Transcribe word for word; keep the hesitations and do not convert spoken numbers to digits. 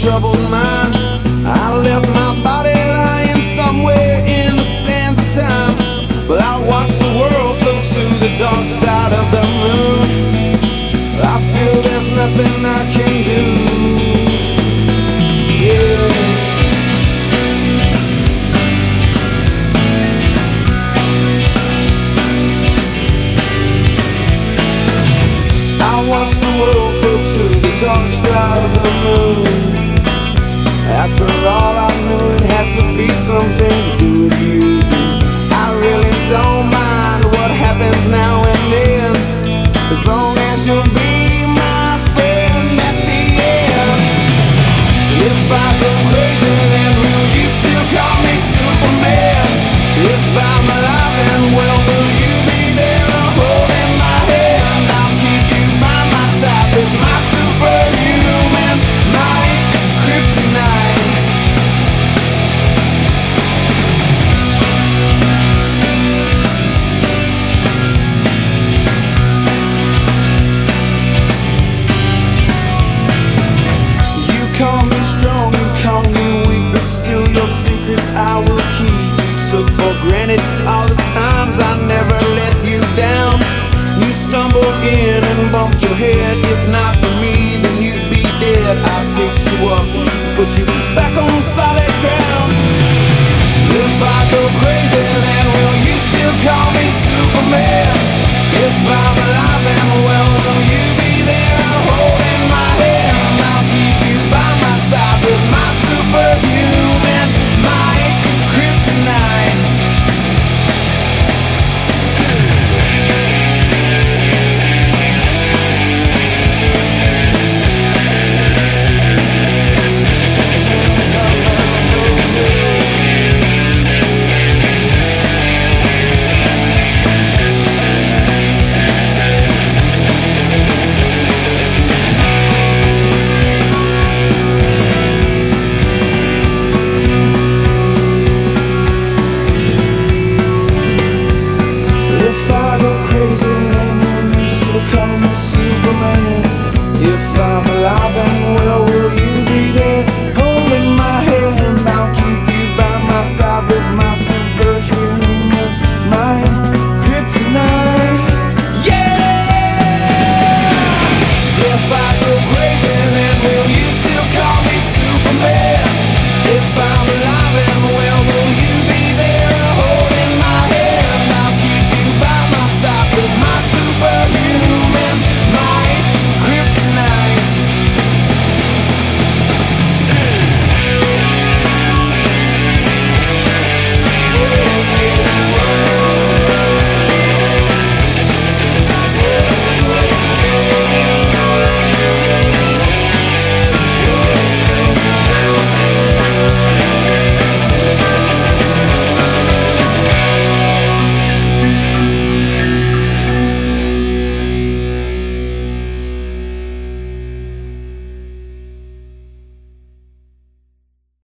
troubled mind. I left my body lying somewhere in the sands of time, but I watched the world float to the dark side of the moon. I feel there's nothing I can do. Yeah. I watched the world float to the dark side of the moon. After all, I knew it had to be something to do with you. I really don't mind what happens now and then, as long as you'll be my friend at the end. If I go crazy, then will you still call me Superman? If I'm alive and well, will you be there holding my hand? I'll keep you by my side with my superhuman might, kryptonite. Call me strong, you call me weak, but still your secrets I will keep. You took for granted all the times I never let you down. You stumbled in and bumped your head. If not for me, then you'd be dead. I picked you up, put you back on solid ground. If I go crazy, then will you still